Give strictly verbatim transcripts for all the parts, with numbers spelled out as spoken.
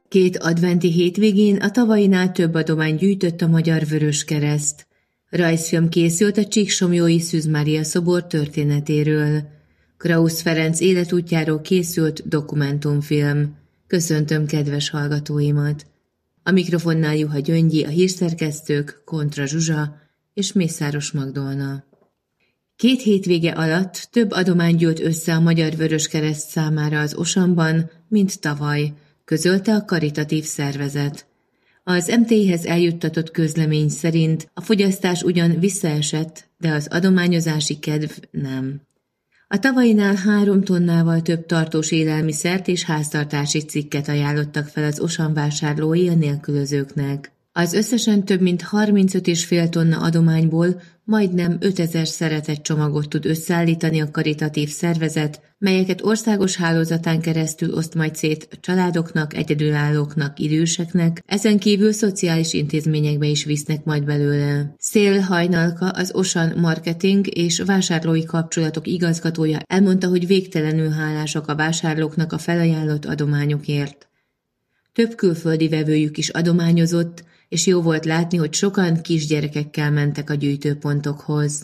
Két adventi hétvégén a tavainál több adományt gyűjtött a Magyar Vöröskereszt. Rajzfilm készült a Csíksomlyói Szűz Mária szobor történetéről. Krausz Ferenc életútjáról készült dokumentumfilm. Köszöntöm kedves hallgatóimat! A mikrofonnál Juha Gyöngyi, a hírszerkesztők, Kontra Zsuzsa és Mészáros Magdolna. Két hétvége alatt több adomány gyűlt össze a Magyar Vöröskereszt számára az Osanban, mint tavaly, közölte a karitatív szervezet. Az em té i-hez eljuttatott közlemény szerint a fogyasztás ugyan visszaesett, de az adományozási kedv nem. A tavainál három tonnával több tartós élelmiszert és háztartási cikket ajánlottak fel az Osan vásárlói a nélkülözőknek. Az összesen több mint harmincöt egész öt tonna adományból majdnem ötezer szeretett csomagot tud összeállítani a karitatív szervezet, melyeket országos hálózatán keresztül oszt majd szét családoknak, egyedülállóknak, időseknek, ezen kívül szociális intézményekbe is visznek majd belőle. Szél Hajnalka, az Osan marketing és vásárlói kapcsolatok igazgatója elmondta, hogy végtelenül hálásak a vásárlóknak a felajánlott adományokért. Több külföldi vevőjük is adományozott, és jó volt látni, hogy sokan kisgyerekekkel mentek a gyűjtőpontokhoz.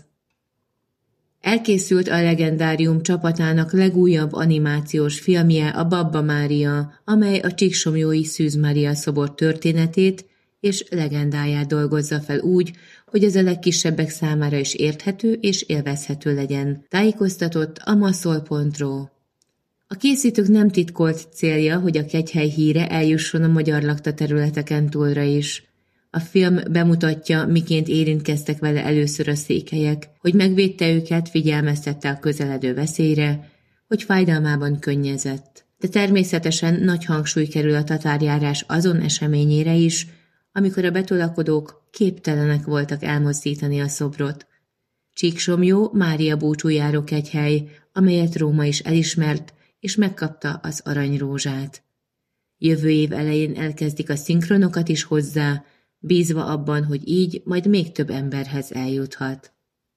Elkészült a Legendárium csapatának legújabb animációs filmje, a Babba Mária, amely a Csíksomlyói Szűz Mária szobor történetét és legendáját dolgozza fel úgy, hogy ez a legkisebbek számára is érthető és élvezhető legyen, tájékoztatott a maszol pont ro. A készítők nem titkolt célja, hogy a kegyhely híre eljusson a magyar lakta területeken túlra is. A film bemutatja, miként érintkeztek vele először a székelyek, hogy megvédte őket, figyelmeztette a közeledő veszélyre, hogy fájdalmában könnyezett. De természetesen nagy hangsúly kerül a tatárjárás azon eseményére is, amikor a betolakodók képtelenek voltak elmozdítani a szobrot. Csíksomlyó Mária búcsújáró kegyhely, amelyet Róma is elismert, és megkapta az aranyrózsát. Jövő év elején elkezdik a szinkronokat is hozzá, bízva abban, hogy így majd még több emberhez eljuthat.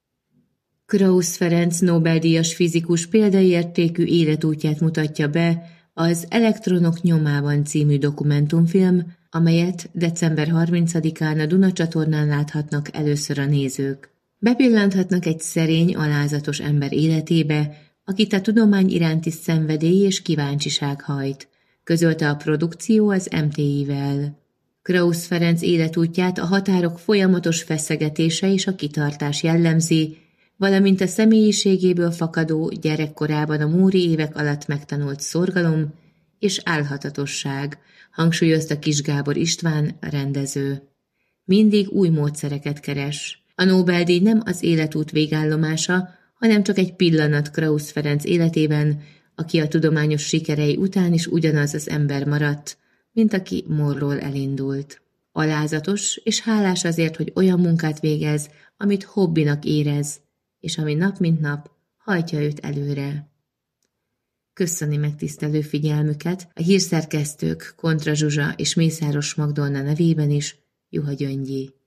Krausz Ferenc Nobel-díjas fizikus példaértékű életútját mutatja be az Elektronok nyomában című dokumentumfilm, amelyet december harmincadikán a Duna csatornán láthatnak először a nézők. Bepillanthatnak egy szerény, alázatos ember életébe, akit a tudomány iránti szenvedély és kíváncsiság hajt, közölte a produkció az em té i-vel. Krausz Ferenc életútját a határok folyamatos feszegetése és a kitartás jellemzi, valamint a személyiségéből fakadó, gyerekkorában a múri évek alatt megtanult szorgalom és álhatatosság, hangsúlyozta Kis Gábor István, rendező. Mindig új módszereket keres. A Nobel-díj nem az életút végállomása, hanem csak egy pillanat Krausz Ferenc életében, aki a tudományos sikerei után is ugyanaz az ember maradt, mint aki morról elindult. Alázatos és hálás azért, hogy olyan munkát végez, amit hobbinak érez, és ami nap mint nap hajtja őt előre. Köszöni megtisztelő figyelmüket a hírszerkesztők Kontra Zsuzsa és Mészáros Magdolna nevében is, Juha Gyöngyi.